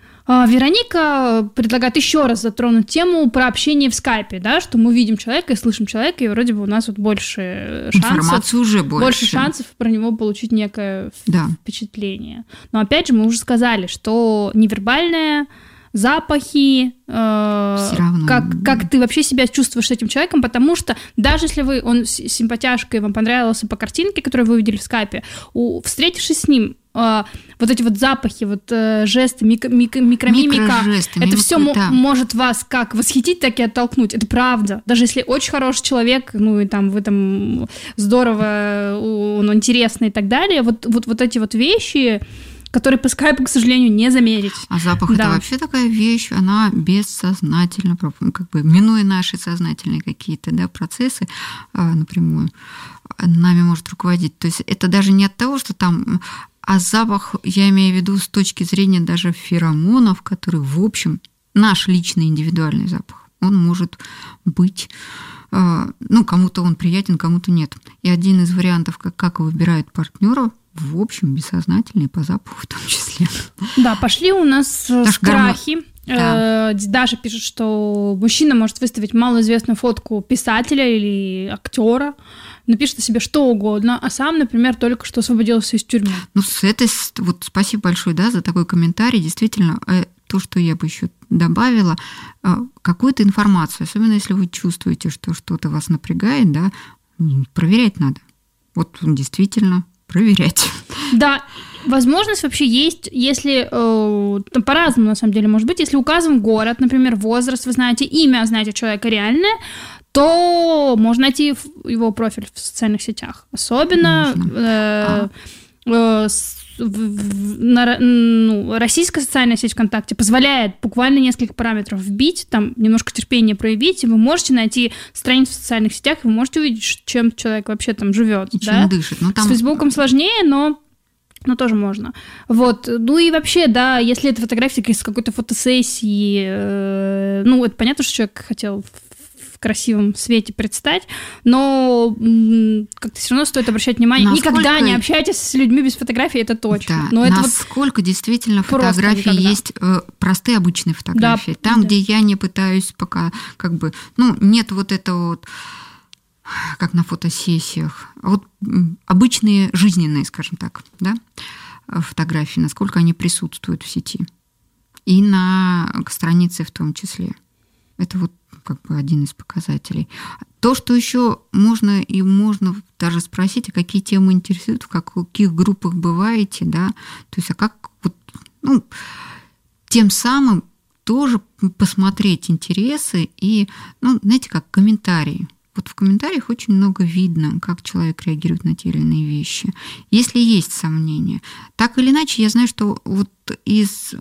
Вероника предлагает еще раз затронуть тему про общение в скайпе, да, что мы видим человека и слышим человека, и вроде бы у нас вот больше шансов. Информации уже больше. Больше шансов про него получить некое да. впечатление. Но опять же, мы уже сказали, что невербальное, запахи, э, равно, как, да. как ты вообще себя чувствуешь с этим человеком, потому что даже если вы, он симпатяшка, и вам понравился по картинке, которую вы увидели в скайпе, у, встретившись с ним, э, вот эти вот запахи, вот э, жесты, мик, мик, микромимика, Микрожесты, это мимик, все да. м- может вас как восхитить, так и оттолкнуть. Это правда. Даже если очень хороший человек, ну и там вы там здорово, он интересный и так далее, вот, вот, вот эти вот вещи, которые по скайпу, к сожалению, не замерить. А запах да. это вообще такая вещь, она бессознательно, как бы минуя наши сознательные какие-то, да, процессы напрямую, нами может руководить. То есть это даже не от того, что там... А запах, я имею в виду с точки зрения даже феромонов, которые, в общем, наш личный индивидуальный запах, он может быть... Ну, кому-то он приятен, кому-то нет. И один из вариантов, как, как выбирают партнера, в общем, бессознательный, по запаху в том числе. Да, пошли у нас Наш страхи. Да. Даша пишет, что мужчина может выставить малоизвестную фотку писателя или актера, напишет о себе что угодно, а сам, например, только что освободился из тюрьмы. Ну, с этой... Вот спасибо большое, да, за такой комментарий. Действительно, то, что я бы еще добавила, какую-то информацию, особенно если вы чувствуете, что что-то вас напрягает, да, проверять надо. Вот действительно проверять. Да, возможность вообще есть, если э, по-разному, на самом деле, может быть, если указан город, например, возраст, вы знаете, имя знаете человека реальное, то можно найти его профиль в социальных сетях. Особенно э, э, с, в, в, на, ну, российская социальная сеть ВКонтакте позволяет буквально несколько параметров вбить, там немножко терпения проявить, и вы можете найти страницу в социальных сетях, и вы можете увидеть, чем человек вообще там живет. И да? чем дышит. Ну, там... С Фейсбуком сложнее, но... Ну, тоже можно. Вот. Ну и вообще, да, если это фотография из какой-то фотосессии, э, ну, это понятно, что человек хотел в красивом свете предстать, но как-то все равно стоит обращать внимание. Насколько... Никогда не общайтесь с людьми без фотографии, это точно. Да. Но это Насколько вот действительно фотографии никогда. есть простые обычные фотографии. Да. Там, да. где я не пытаюсь пока, как бы, ну, нет вот этого вот, как на фотосессиях, а вот обычные жизненные, скажем так, да, фотографии, насколько они присутствуют в сети. И на странице в том числе. Это вот как бы один из показателей. То, что еще можно и можно даже спросить, а какие темы интересуют, в каких группах бываете, да, то есть, а как вот, ну, тем самым тоже посмотреть интересы и, ну, знаете, как комментарии. Вот в комментариях очень много видно, как человек реагирует на те или иные вещи. Если есть сомнения. Так или иначе, я знаю, что вот из...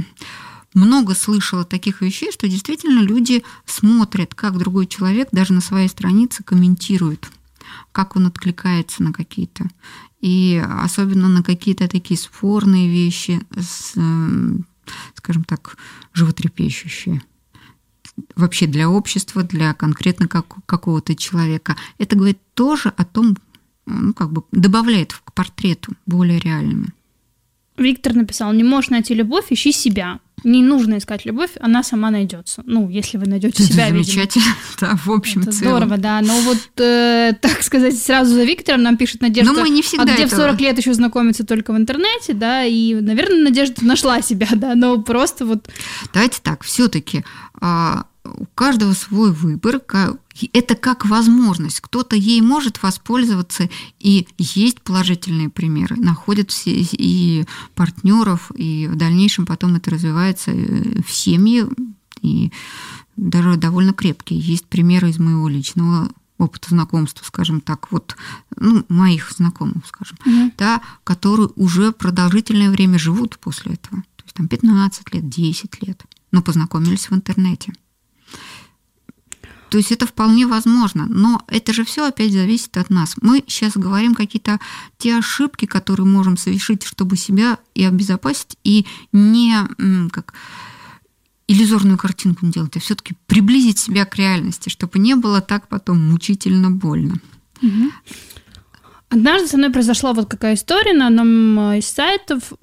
Много слышала таких вещей, что действительно люди смотрят, как другой человек даже на своей странице комментирует, как он откликается на какие-то. И особенно на какие-то такие спорные вещи, скажем так, животрепещущие. Вообще для общества, для конкретно какого-то человека. Это говорит тоже о том, ну, как бы добавляет к портрету более реальному. Виктор написал: не можешь найти любовь, ищи себя. Не нужно искать любовь, она сама найдется. Ну, если вы найдете себя, это замечательно, видимо. Да, в общем это целом. Здорово, да. Но вот, э, так сказать, сразу за Виктором нам пишет Надежда, Но мы не всегда а где этого... в сорок лет еще знакомиться только в интернете, да, и, наверное, Надежда нашла себя, да, но просто вот... Давайте так, все-таки а, у каждого свой выбор, это как возможность. Кто-то ей может воспользоваться, и есть положительные примеры. Находят все и партнеров, и в дальнейшем потом это развивается в семье, и даже довольно крепкие. Есть примеры из моего личного опыта знакомства, скажем так, вот, ну, моих знакомых, скажем, Mm-hmm. да, которые уже продолжительное время живут после этого. То есть там пятнадцать лет, десять лет, но познакомились в интернете. То есть это вполне возможно, но это же все опять зависит от нас. Мы сейчас говорим какие-то те ошибки, которые можем совершить, чтобы себя и обезопасить, и не как иллюзорную картинку не делать, а все-таки приблизить себя к реальности, чтобы не было так потом мучительно больно. Угу. Однажды со мной произошла вот какая история на одном из сайтов.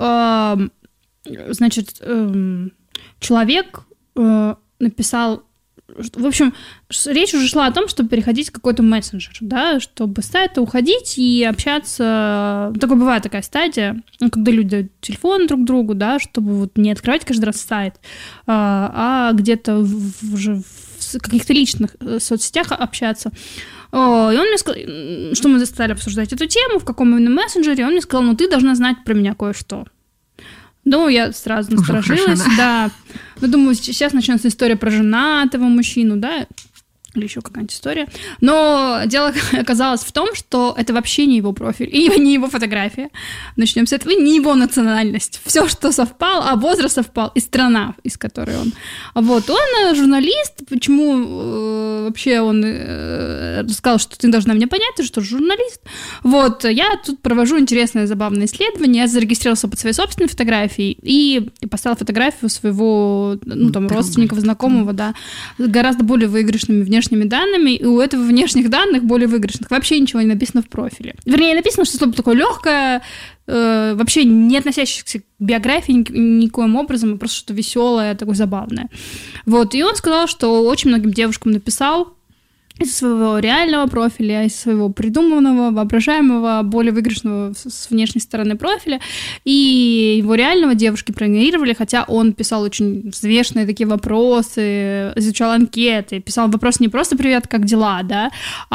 Значит, человек написал, в общем, речь уже шла о том, чтобы переходить в какой-то мессенджер, да, чтобы с сайта уходить и общаться. Такое бывает такая стадия, когда люди дают телефон друг другу, да, чтобы вот не открывать каждый раз сайт, а где-то уже в каких-то личных соцсетях общаться. И он мне сказал, что мы стали обсуждать эту тему, в каком именно мессенджере, он мне сказал, ну, ты должна знать про меня кое-что. Ну, я сразу насторожилась, да. да. Ну, думаю, сейчас начнется история про женатого мужчину, да, или еще какая-нибудь история. Но дело оказалось в том, что это вообще не его профиль, и не его фотография. Начнем с этого, не его национальность. Все, что совпало, а возраст совпал, и страна, из которой он. Вот, он журналист, почему э, вообще он э, сказал, что ты должна меня понять, ты что, журналист? Вот, я тут провожу интересное, забавное исследование, я зарегистрировался под своей собственной фотографией и поставила фотографию своего, ну, там, родственника, знакомого, да, с гораздо более выигрышными внешними внешними данными, и у этого внешних данных более выигрышных вообще ничего не написано в профиле. Вернее, написано, что что-то такое легкое, э, вообще не относящееся к биографии ни, никоим образом, а просто что-то веселое, такое забавное. Вот, и он сказал, что очень многим девушкам написал из своего реального профиля, из своего придуманного, воображаемого, более выигрышного с внешней стороны профиля, и его реального девушки проигнорировали, хотя он писал очень взвешенные такие вопросы, изучал анкеты, писал вопрос не просто «Привет, как дела?», да,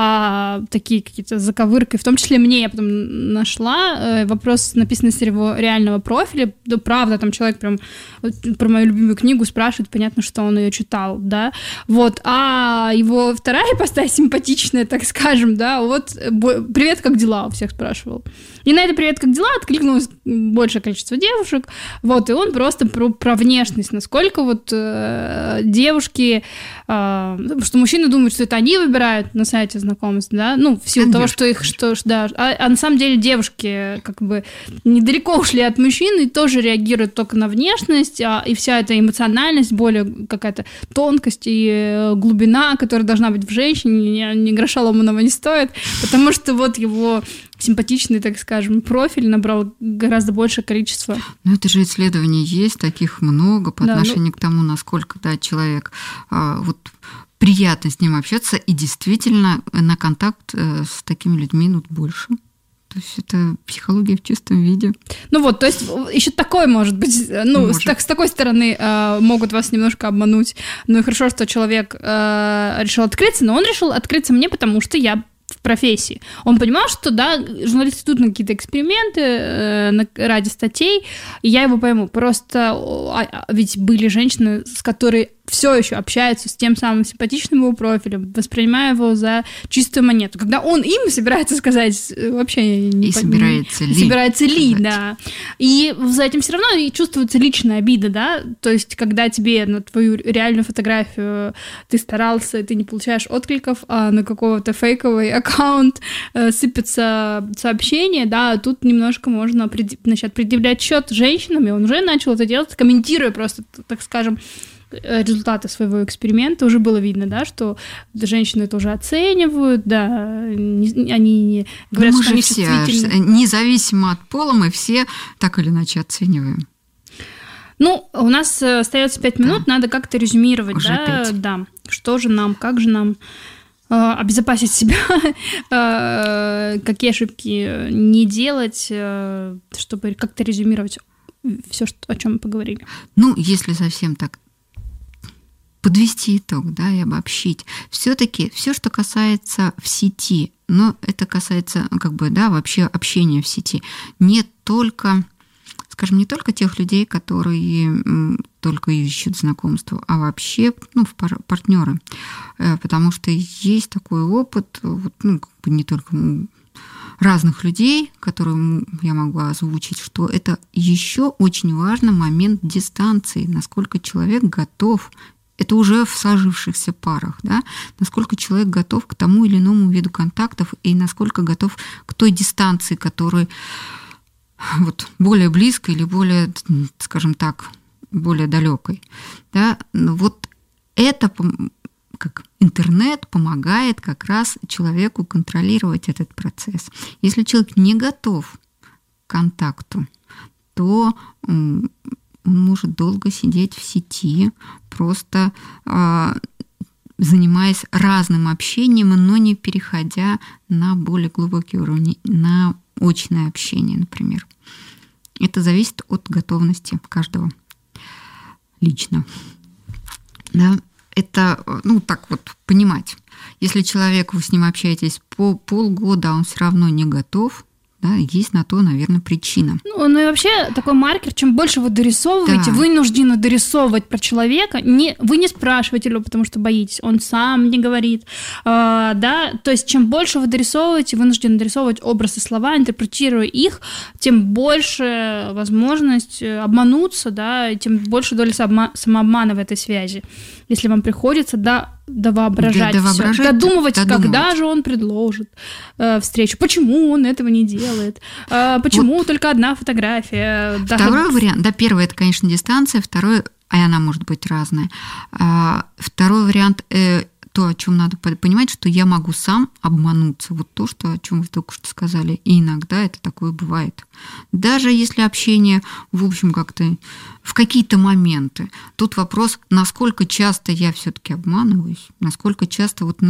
а такие какие-то заковырки, в том числе мне я потом нашла вопрос, написанный с его реального профиля, да, правда, там человек прям про мою любимую книгу спрашивает, понятно, что он ее читал, да, вот, а его вторая ипостась симпатичная, так скажем, да, вот «Привет, как дела?» у всех спрашивал. И на это «Привет, как дела?» откликнулось большее количество девушек, вот, и он просто про, про внешность, насколько вот э, девушки, э, что мужчины думают, что это они выбирают на сайте знакомств, да, ну, в силу а того, что их, что, да, а, а на самом деле девушки как бы недалеко ушли от мужчин и тоже реагируют только на внешность, а, и вся эта эмоциональность, более какая-то тонкость и глубина, которая должна быть в женщине, ни, ни гроша ломаного не стоит, потому что вот его симпатичный, так скажем, профиль набрал гораздо большее количество. Ну, это же исследований есть, таких много по да, отношению ну... к тому, насколько, да, человек а, вот приятно с ним общаться, и действительно на контакт с такими людьми ну, больше. То есть это психология в чистом виде. Ну вот, то есть еще такое может быть, ну, может. С, так, с такой стороны э, могут вас немножко обмануть. Ну и хорошо, что человек э, решил открыться, но он решил открыться мне, потому что я в профессии. Он понимал, что, да, журналисты идут на какие-то эксперименты э, на, ради статей, и я его пойму. Просто а, ведь были женщины, с которой все еще общаются с тем самым симпатичным его профилем, воспринимая его за чистую монету. Когда он им собирается сказать вообще... Не и по... собирается не, ли. Собирается ли, да. И за этим все равно и чувствуется личная обида, да. То есть, когда тебе на твою реальную фотографию ты старался, и ты не получаешь откликов, а на какого-то фейковый аккаунт э, сыпятся сообщения, да, тут немножко можно пред... начать предъявлять счет женщинам, и он уже начал это делать, комментируя просто, так скажем, результаты своего эксперимента. Уже было видно, да, что женщины это уже оценивают, да, не, они не говорят, ну, что они все, чувствительны. Независимо от пола, мы все так или иначе оцениваем. Ну, у нас остается пять минут, да. Надо как-то резюмировать, уже да, пять. Да, что же нам, как же нам э, обезопасить себя, э, какие ошибки не делать, э, чтобы как-то резюмировать все, что, о чем мы поговорили. Ну, если совсем так подвести итог, да, и обобщить. Все-таки все, что касается в сети, но это касается, как бы, да, вообще общения в сети, не только, скажем, не только тех людей, которые только ищут знакомства, а вообще, ну, партнеры. потому что есть такой опыт, вот, ну, как бы не только разных людей, которые я могу озвучить, что это еще очень важный момент дистанции, насколько человек готов, это уже в сложившихся парах, да, насколько человек готов к тому или иному виду контактов и насколько готов к той дистанции, которая вот, более близкой или более, скажем так, более далекой. Да. Вот это как интернет помогает как раз человеку контролировать этот процесс. Если человек не готов к контакту, то он может долго сидеть в сети, просто э, занимаясь разным общением, но не переходя на более глубокий уровень, на очное общение, например. Это зависит от готовности каждого лично. Да? Это, ну, так вот, понимать. Если человек, вы с ним общаетесь по полгода, а он все равно не готов, да, есть на то, наверное, причина. Ну, ну и вообще такой маркер, чем больше вы дорисовываете, да. вынуждены дорисовывать про человека, не, вы не спрашиваете его, потому что боитесь, он сам не говорит, а, да, то есть чем больше вы дорисовываете, вынуждены дорисовывать образы, слова, интерпретируя их, тем больше возможность обмануться, да, и тем больше доля самообмана в этой связи, если вам приходится, да, довоображать, да, довоображать додумывать, додумывать, когда же он предложит э, встречу, почему он этого не делает, э, почему вот только одна фотография. Второй да. вариант, да, первый это, конечно, дистанция, второй, а она может быть разная. А, второй вариант э, то, о чем надо понимать, что я могу сам обмануться. Вот то, что, о чем вы только что сказали. И иногда это такое бывает. Даже если общение, в общем, как-то в какие-то моменты. Тут вопрос, насколько часто я все-таки обманываюсь, насколько часто вот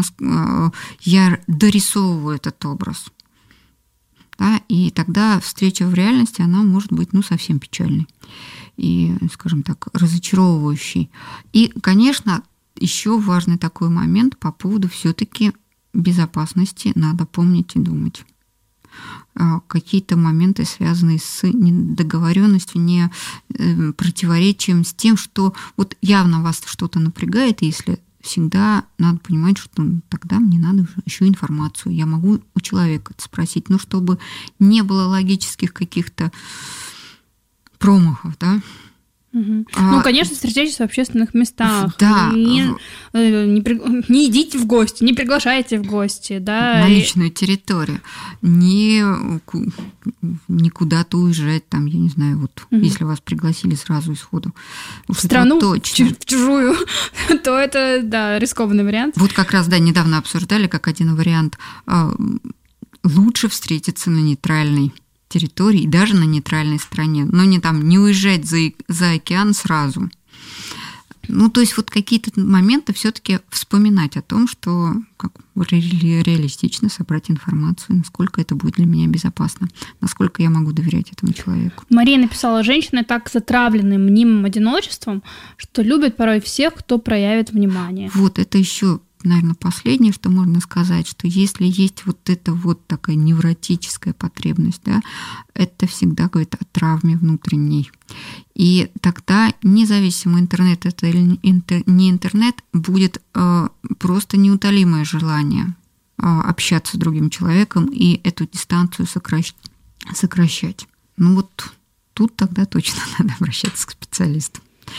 я дорисовываю этот образ. Да? И тогда встреча в реальности, она может быть, ну, совсем печальной и, скажем так, разочаровывающей. И, конечно, еще важный такой момент по поводу все-таки безопасности надо помнить и думать. Какие-то моменты, связанные с недоговоренностью, не противоречием с тем, что вот явно вас что-то напрягает, и если всегда надо понимать, что тогда мне надо еще информацию. Я могу у человека спросить, ну, чтобы не было логических каких-то промахов, да. Угу. А, ну, конечно, встречайтесь в общественных местах. Да. Не, не, не идите в гости, не приглашайте в гости. Да, на личную территорию. Не, не куда-то уезжать, там, я не знаю, вот, угу. если вас пригласили сразу исходу. В страну, точно. в чужую, то это, да, рискованный вариант. Вот как раз, да, недавно обсуждали, как один вариант. Лучше встретиться на нейтральной территории, даже на нейтральной стране, но не там не уезжать за, за океан сразу. Ну, то есть вот какие-то моменты все-таки вспоминать о том, что как ре- реалистично собрать информацию, насколько это будет для меня безопасно, насколько я могу доверять этому человеку. Мария написала: женщины так затравлены мнимым одиночеством, что любят порой всех, кто проявит внимание. Вот это еще, наверное, последнее, что можно сказать, что если есть вот эта вот такая невротическая потребность, да, это всегда говорит о травме внутренней. И тогда, независимо, интернет это или не интернет, будет э, просто неутолимое желание э, общаться с другим человеком и эту дистанцию сокращ... сокращать. Ну вот тут тогда точно надо обращаться к специалисту.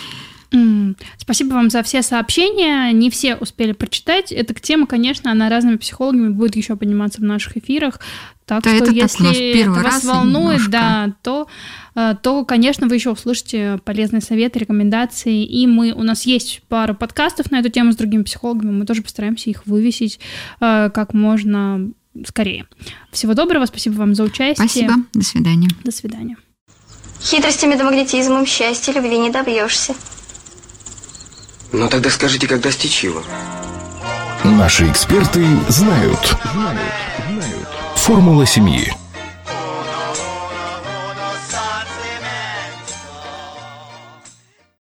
Спасибо вам за все сообщения. Не все успели прочитать. Эта тема, конечно, она разными психологами будет еще подниматься в наших эфирах. Так да, что, если это вас волнует, да, то, то, конечно, вы еще услышите полезные советы, рекомендации. И мы, у нас есть пара подкастов на эту тему с другими психологами. Мы тоже постараемся их вывесить как можно скорее. Всего доброго. Спасибо вам за участие. Спасибо. До свидания. До свидания. Хитростями да магнетизмом счастья любви не добьешься. Ну тогда скажите, как достичь его? Наши эксперты знают. Знают. Знают. Формула семьи.